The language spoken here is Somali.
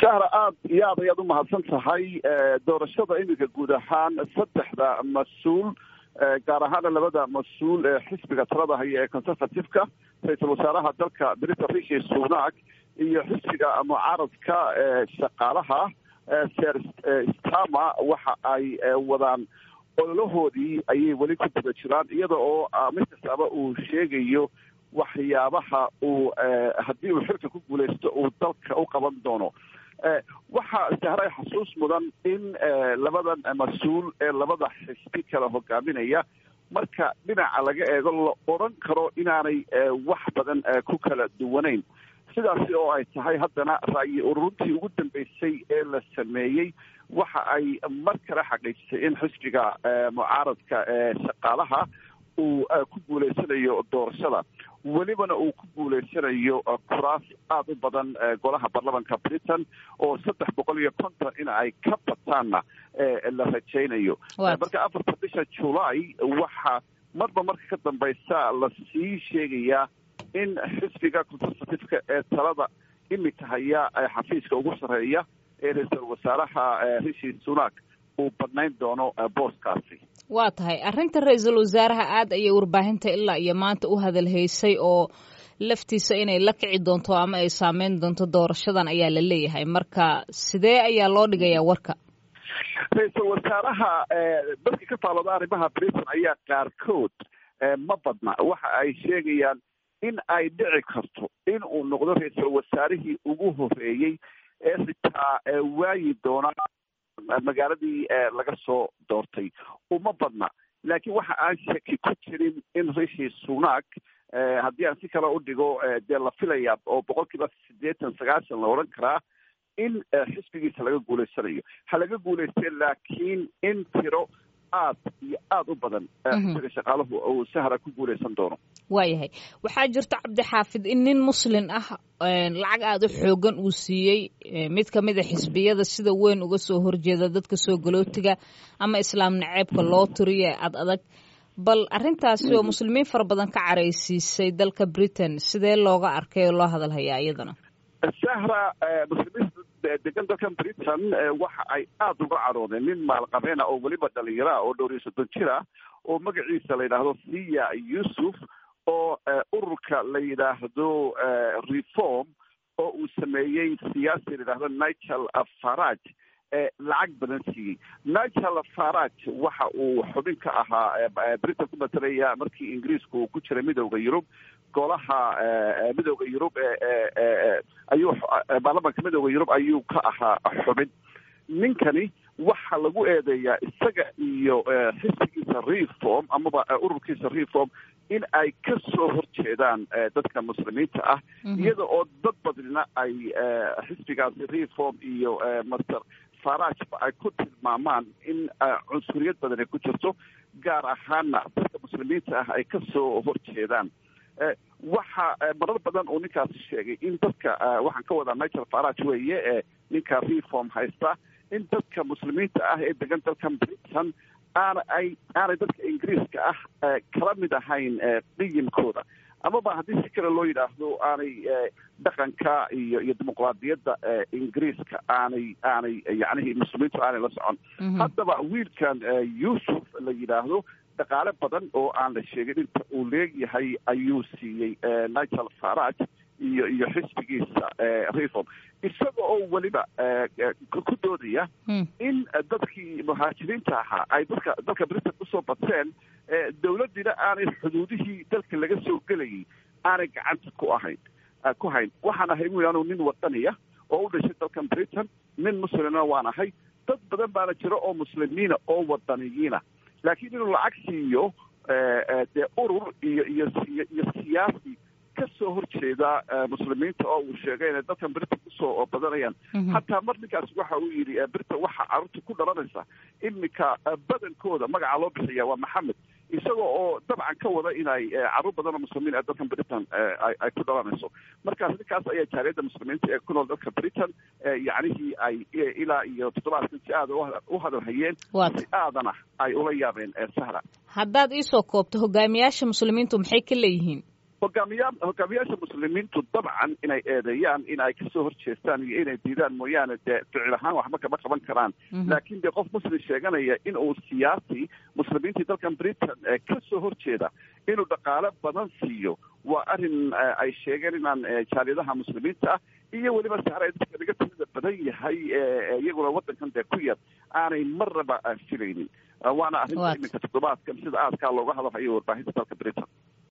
sahra aad iyo aad ayaad umahadsan tahay. doorashada iminka guud ahaan saddexda mas-uul gaar ahaana labada mas-uul ee xisbiga talada haya ee conservative-ka, ra-iisul wasaaraha dalka Britain Rishi Sunak iyo xisbiga mucaaradka shaqaalaha Sir Starmer waxa ay wadaan ololahoodii ayay weli ku guda jiraan, iyada oo mid kastaba uu sheegayo waxyaabaha uu haddii uu xilka ku guuleysto uu dalka u qaban doono. waxaa sahray xasuus mudan in labadan mas-uul ee labada xisbi kala hogaaminaya marka dhinaca laga eego la odhan karo inaanay wax badan ku kala duwanayn. sidaasi oo ay tahay haddana ra'yi ururintii ugu dambeysay ee la sameeyey waxa ay mar kale xaqiijisay in xisbiga mucaaradka shaqaalaha uu ku guuleysanayo doorashada, welibana uu ku guuleysanayo kuraas aada u badan golaha baarlamanka Britain oo 350 in ay ka bataanna la rajaynayo. marka 4 bisha July waxa marba marka ka dambaysa la sii sheegayaa in xisbiga conservative-ka ee talada imika haya xafiiska ugu sarreeya ee ra-iisul wasaaraha Rishi Sunak uu badnayn doono booskaasi. waa tahay arrinta ra-iisul wasaaraha aad ayay warbaahinta ilaa iyo maanta u hadalhaysay oo laftiisa inay la kici doonto ama ay saameyn doonto doorashadan ayaa la leeyahay. marka sidee ayaa loo dhigayaa warka? ra-iisul wasaaraha dadka ka faalooda arrimaha Britain ayaa qaarkood ma badna waxa ay sheegayaan in ay dhici karto in uu noqdo ra-iisul wasaarihii ugu horeeyey ee xitaa waayi doona magaaladii laga soo doortay. uma badna, laakiin waxa aan shaki ku jirin in Rishi Sunak haddii aan si kale u dhigo dee la filaya oo 80-90 la odhan karaa in xisbigiisa laga guuleysanayo. ha laga guuleystee laakiin in tiro aad iyo aada u badan xisbiga shaqaaluhu uu sahra ku guuleysan doono. waayahay waxaa jirta cabdixaafid in nin muslin ah lacag aada u xoogan uu siiyey mid kamid a xisbiyada sida weyn uga soo horjeeda dadka soo galootiga ama islaam naceebka loo tiriyo ad adag. bal arrintaasi oo muslimiin fara badan ka caraysiisay dalka Britain sidee looga arkay oo loo hadalhayaa iyadana? sahra muslimiinta degan dalkan Britain waxa ay aada uga caroodeen nin maalqabeena oo weliba dhalinyara oo 30 jir ah oo magaciisa la yidhaahdo Siya Yusuf oo ururka la yidhaahdo Reform oo uu sameeyey siyaasi la yidhaahdo Nigel Farage lacag badan siiyey. Nigel Farage waxa uu xubin ka ahaa Britain ku matalaya markii Ingiriisku uu ku jiray midowda Yurub. golaha midowda Yurub ayuu baarlamaanka midowda Yurub ayuu ka ahaa xubin. ninkani waxa lagu eedeeyaa isaga iyo xisbigiisa Reform amaba ururkiisa Reform in ay ka soo horjeedaan dadka muslimiinta ah, iyada oo dad badnina ay xisbigaasi Reform iyo Mr Farage ay ku tilmaamaan in cunsuriyad badan ay ku jirto, gaar ahaana dadka muslimiinta ah ay ka soo horjeedaan. waxa marar badan uu ninkaasi sheegay in dadka waxaan ka wadaa Nigel Farage weeye ninka Reform haysta, in dadka muslimiinta ah ee degan dalkan Britain aanay dadka Ingiriiska ah kala mid ahayn qiyamkooda, amaba haddii si kale loo yidhaahdo aanay dhaqanka iyo dimuqraadiyadda Ingiriiska aanay yacnihii muslimiintu aanay la socon. haddaba wiilkan Yusuf la yidhaahdo dhaqaale badan oo aan la sheegin inta uu leegyahay ayuu siiyey Nigel Farage iyo xisbigiisa Reform, isaga oo weliba ku doodaya in dadkii muhaajiriinta ahaa ay dalka Britain usoo bateen, dawladdiina aanay xuduudihii dalka laga soo gelayay aanay gacanta ku hayn. waxaan ahay anu nin wadaniya oo u dhashay dalkan Britain, nin muslimna waan ahay. dad badan baana jira oo muslimiina oo wadaniyiina, laakiin inuu lacag siiyo dee urur iyo siyaasi ka soo horjeeda muslimiinta oo uu sheegay inay dalkan Britain kusoo badanayaan. hataa mar ninkaas waxa uu yidhi Britain waxa carruurta ku dhalanaysa iminka badankooda magaca loo bixiya waa Maxamed, isaga oo dabcan ka wada inay carruur badan oo muslimiin ee dalkan Britain ay ku dhalanayso. markaas ninkaas ayaa jaaliyadda muslimiinta ee ku nool dalka Britain yacnihii ay ilaa iyo 7 si aada u hadalhayeen, si aadana ay ula yaabeen sahra. haddaad iisoo koobto hogaamiyaasha muslimiintu maxay ka leeyihiin? hogaamiyaasha muslimiintu dabcan inay eedeeyaan in ay kasoo horjeestaan iyo inay diidaan mooyaane dee ficil ahaan waxba kama qaban karaan. laakiin dee qof muslim sheeganaya in uu siyaasi muslimiintii dalkan britain kasoo horjeeda inuu dhaqaale badan siiyo waa arrin ay sheegeen inaan jaaliyadaha muslimiinta ah iyo weliba saare dadka laga tirada badan yahay iyaguna waddankan dee ku yar aanay marnaba filaynin. waana arrinta iminka toddobaadkan sida aadkaa looga hadalhayo warbaahinta dalka britain.